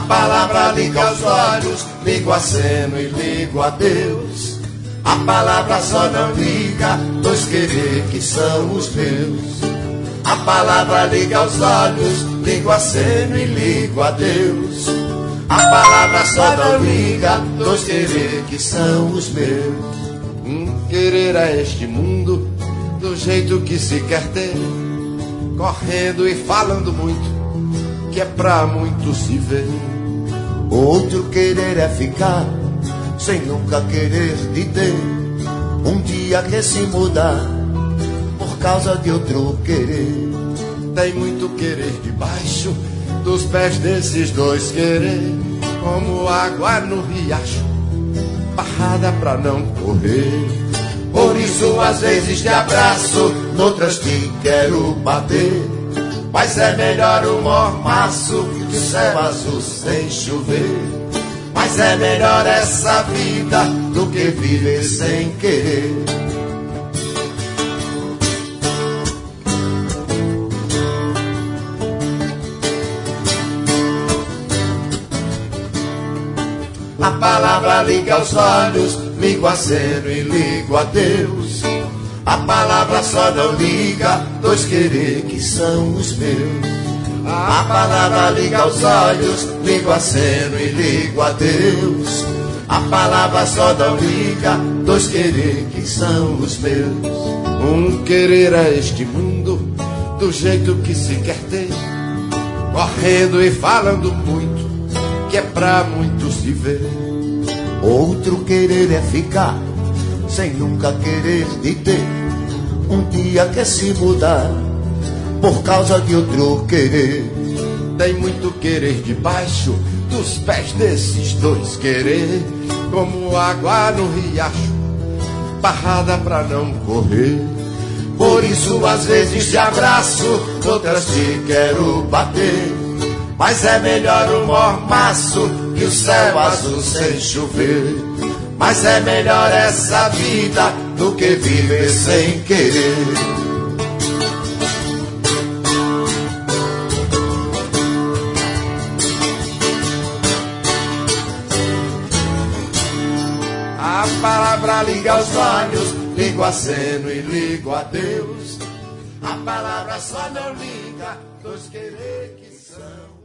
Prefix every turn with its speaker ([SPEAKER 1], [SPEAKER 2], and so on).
[SPEAKER 1] palavra liga os olhos, ligo a aceno e ligo a Deus. A palavra só não liga dois querer que são os meus. A palavra liga os olhos, ligo a aceno e ligo a Deus. A palavra só não liga dois querer que são os meus. Querer é este mundo do jeito que se quer ter, correndo e falando muito, que é pra muito se ver.
[SPEAKER 2] Outro querer é ficar sem nunca querer de ter, um dia que se mudar por causa de outro querer.
[SPEAKER 1] Tem muito querer debaixo dos pés desses dois querer, como água no riacho, barrada pra não correr. Por isso às vezes te abraço, noutras te quero bater, mas é melhor o mormaço que o céu azul sem chover. Mas é melhor essa vida do que viver sem querer. A palavra liga os olhos, ligo a aceno e ligo a Deus. A palavra só não liga dois querer que são os meus. A palavra liga os olhos, ligo a aceno e ligo a Deus. A palavra só não liga dois querer que são os meus. Querer é este mundo do jeito que se quer ter, correndo e falando muito, que é pra muitos se ver.
[SPEAKER 2] Outro querer é ficar sem nunca querer de ter, um dia que se mudar por causa de outro querer.
[SPEAKER 1] Tem muito querer debaixo dos pés desses dois querer, como água no riacho, barrada pra não correr. Por isso às vezes te abraço, outras te quero bater, mas é melhor o mormaço que o céu azul sem chover. Mas é melhor essa vida do que viver sem querer. A palavra liga os olhos, ligo a aceno e ligo a Deus. A palavra só não liga dois querer que são